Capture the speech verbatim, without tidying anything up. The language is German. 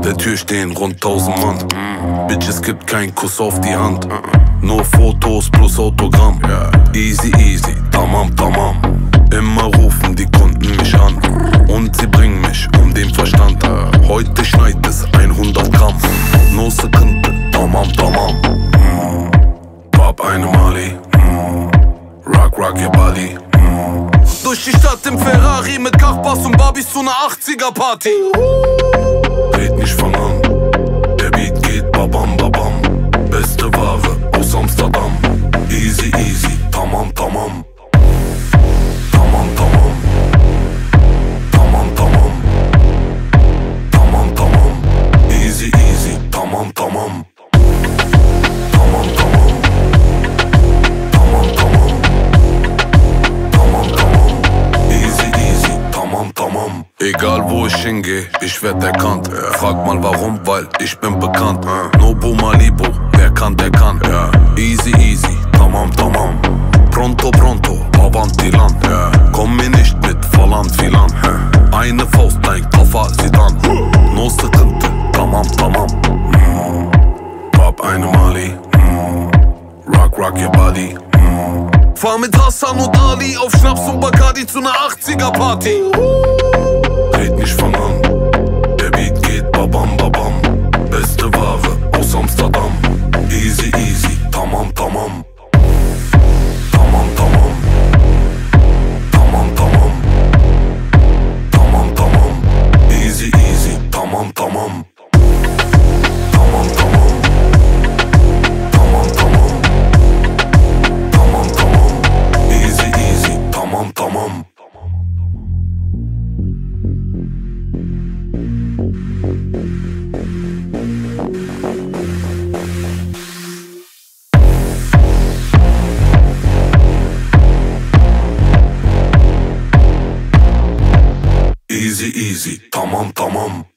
der Tür stehen rund tausend Mann. Bitch, es gibt keinen Kuss auf die Hand. Nur Fotos plus Autogramm. Easy, easy, tamam, tamam. Immer rufen die Kunden mich an und sie bringen mich um den Verstand. Heute schneit es hundert Gramm. No Sekunde, tamam, tamam. Pop eine Mali. Rock, rock your body. Durch die Stadt im Ferrari mit Kachbass und Barbies zu ner achtziger Party. Red nicht von an, der Beat geht babam babam. Beste Ware aus Amsterdam. Easy easy, tamam tamam. Tamam tamam. Tamam tamam. Tamam tamam. Easy easy, tamam tamam. Tamam tamam. Tamam tamam. Tamam tamam. Easy easy, tamam tamam. Egal wo ich hingehe, ich werd erkannt. Frag mal warum, weil ich bin bekannt. Nobu Malibu, wer kann, der kann. Easy easy, tamam tamam. Pronto pronto, avanti land. Komm mir nicht mit Volland Filan. Eine Faust, dein Koffer, sie dann. No Sekunde, tamam tamam. Pop eine Mali. Rock rock your body. Fahr mit Hassan und Ali auf Schnaps und Bacardi zu ner achtziger Party. Red nicht von an, der Beat geht babam babam. Beste Ware aus Amsterdam. Easy easy, tamam tamam. Tamam tamam. Tamam tamam. Tamam tamam. Easy easy, tamam tamam. Tamam tamam. Tamam tamam. Tamam tamam. Easy easy, tamam tamam. Easy easy, tamam tamam.